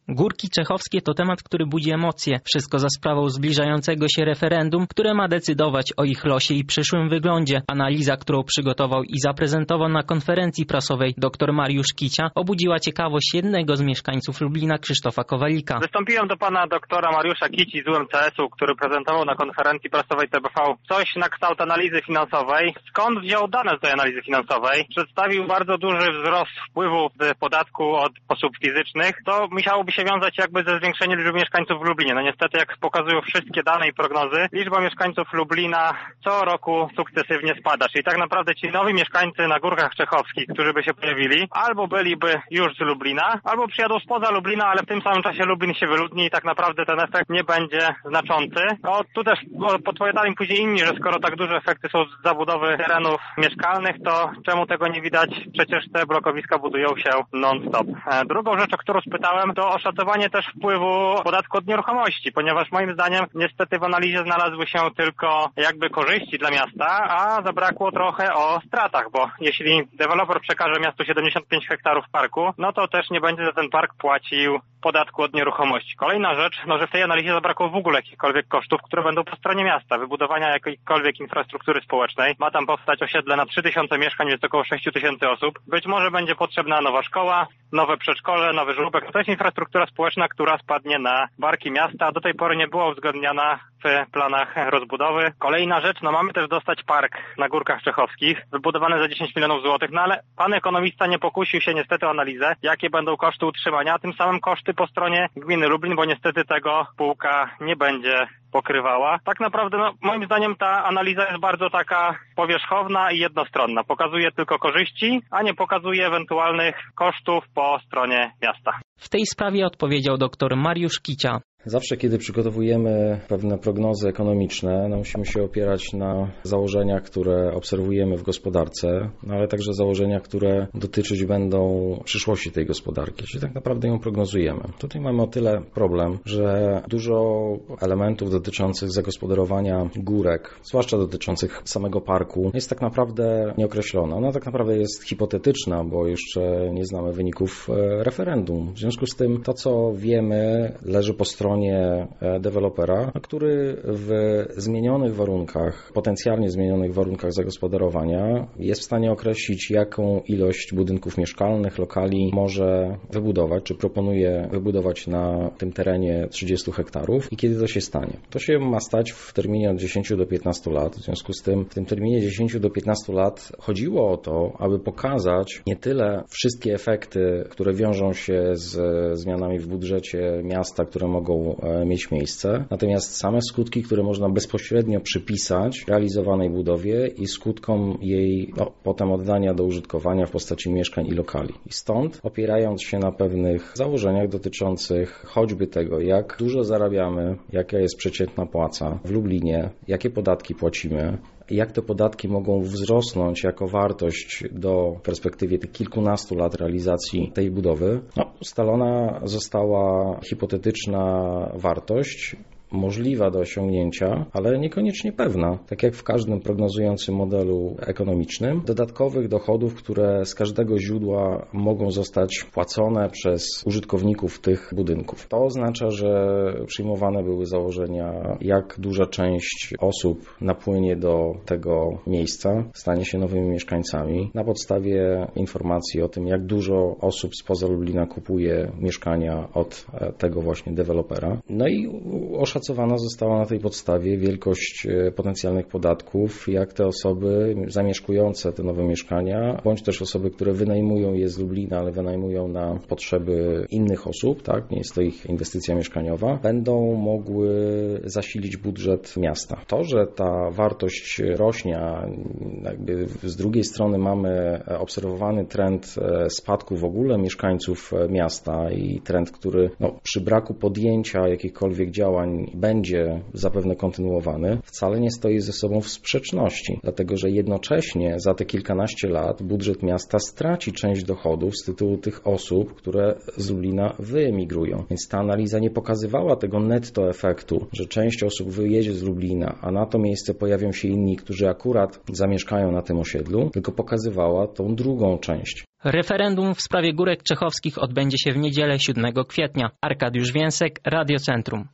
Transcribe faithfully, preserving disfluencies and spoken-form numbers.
Górki Czechowskie to temat, który budzi emocje. Wszystko za sprawą zbliżającego się referendum, które ma decydować o ich losie i przyszłym wyglądzie. Analiza, którą przygotował i zaprezentował na konferencji prasowej dr Mariusz Kicia, obudziła ciekawość jednego z mieszkańców Lublina, Krzysztofa Kowalika. Wystąpiłem do pana doktora Mariusza Kici z U M C S-u, który prezentował na konferencji prasowej T B V coś na kształt analizy finansowej. Skąd wziął dane z tej analizy finansowej? Przedstawił bardzo duży wzrost wpływów z podatku od osób fizycznych. To musiałoby się wiązać jakby ze zwiększeniem liczby mieszkańców w Lublinie. No niestety, jak pokazują wszystkie dane i prognozy, liczba mieszkańców Lublina co roku sukcesywnie spada. Czyli tak naprawdę ci nowi mieszkańcy na Górkach Czechowskich, którzy by się pojawili, albo byliby już z Lublina, albo przyjadą spoza Lublina, ale w tym samym czasie Lublin się wyludni i tak naprawdę ten efekt nie będzie znaczący. No tu też podpowiadali później inni, że skoro tak duże efekty są z zabudowy terenów mieszkalnych, to czemu tego nie widać? Przecież te blokowiska budują się non-stop. Drugą rzecz, o którą spytałem, to oszacowanie też wpływu podatku od nieruchomości, ponieważ moim zdaniem niestety w analizie znalazły się tylko jakby korzyści dla miasta, a zabrakło trochę o stratach, bo jeśli deweloper przekaże miastu siedemdziesiąt pięć hektarów parku, no to też nie będzie za ten park płacił podatku od nieruchomości. Kolejna rzecz, no że w tej analizie zabrakło w ogóle jakichkolwiek kosztów, które będą po stronie miasta. Wybudowania jakiejkolwiek infrastruktury społecznej. Ma tam powstać osiedle na trzy tysiące mieszkań, jest około sześć tysięcy osób. Być może będzie potrzebna nowa szkoła, nowe przedszkole, nowy żłobek. To jest infrastruktura społeczna, która spadnie na barki miasta. Do tej pory nie była uwzględniana w planach rozbudowy. Kolejna rzecz, no mamy też dostać park na Górkach Czechowskich, wybudowany za dziesięć milionów złotych, no ale pan ekonomista nie pokusił się niestety o analizę, jakie będą koszty utrzymania, a tym samym koszty po stronie gminy Lublin, bo niestety tego spółka nie będzie pokrywała. Tak naprawdę, no, moim zdaniem ta analiza jest bardzo taka powierzchowna i jednostronna. Pokazuje tylko korzyści, a nie pokazuje ewentualnych kosztów po stronie miasta. W tej sprawie odpowiedział dr Mariusz Kicia. Zawsze, kiedy przygotowujemy pewne prognozy ekonomiczne, no musimy się opierać na założeniach, które obserwujemy w gospodarce, no ale także założeniach, które dotyczyć będą przyszłości tej gospodarki, czyli tak naprawdę ją prognozujemy. Tutaj mamy o tyle problem, że dużo elementów dotyczących zagospodarowania górek, zwłaszcza dotyczących samego parku, jest tak naprawdę nieokreślona. Ona tak naprawdę jest hipotetyczna, bo jeszcze nie znamy wyników referendum. W związku z tym to, co wiemy, leży po stronie dewelopera, który w zmienionych warunkach, potencjalnie zmienionych warunkach zagospodarowania jest w stanie określić, jaką ilość budynków mieszkalnych, lokali może wybudować, czy proponuje wybudować na tym terenie trzydzieści hektarów i kiedy to się stanie. To się ma stać w terminie od dziesięciu do piętnastu lat. W związku z tym w tym terminie dziesięciu do piętnastu lat chodziło o to, aby pokazać nie tyle wszystkie efekty, które wiążą się z zmianami w budżecie miasta, które mogą mieć miejsce. Natomiast same skutki, które można bezpośrednio przypisać realizowanej budowie i skutkom jej no, potem oddania do użytkowania w postaci mieszkań i lokali. I stąd, opierając się na pewnych założeniach dotyczących choćby tego, jak dużo zarabiamy, jaka jest przeciętna płaca w Lublinie, jakie podatki płacimy, jak te podatki mogą wzrosnąć jako wartość do w perspektywie tych kilkunastu lat realizacji tej budowy, no, ustalona została hipotetyczna wartość, możliwa do osiągnięcia, ale niekoniecznie pewna. Tak jak w każdym prognozującym modelu ekonomicznym, dodatkowych dochodów, które z każdego źródła mogą zostać płacone przez użytkowników tych budynków. To oznacza, że przyjmowane były założenia, jak duża część osób napłynie do tego miejsca, stanie się nowymi mieszkańcami, na podstawie informacji o tym, jak dużo osób spoza Lublina kupuje mieszkania od tego właśnie dewelopera. No i oszacowanie Oszacowana została na tej podstawie wielkość potencjalnych podatków, jak te osoby zamieszkujące te nowe mieszkania, bądź też osoby, które wynajmują je z Lublina, ale wynajmują na potrzeby innych osób, tak, nie jest to ich inwestycja mieszkaniowa, będą mogły zasilić budżet miasta. To, że ta wartość rośnie, a jakby z drugiej strony mamy obserwowany trend spadku w ogóle mieszkańców miasta i trend, który no, przy braku podjęcia jakichkolwiek działań będzie zapewne kontynuowany, wcale nie stoi ze sobą w sprzeczności, dlatego że jednocześnie za te kilkanaście lat budżet miasta straci część dochodów z tytułu tych osób, które z Lublina wyemigrują. Więc ta analiza nie pokazywała tego netto efektu, że część osób wyjedzie z Lublina, a na to miejsce pojawią się inni, którzy akurat zamieszkają na tym osiedlu, tylko pokazywała tą drugą część. Referendum w sprawie Górek Czechowskich odbędzie się w niedzielę siódmego kwietnia. Arkadiusz Więsek, Radio Centrum.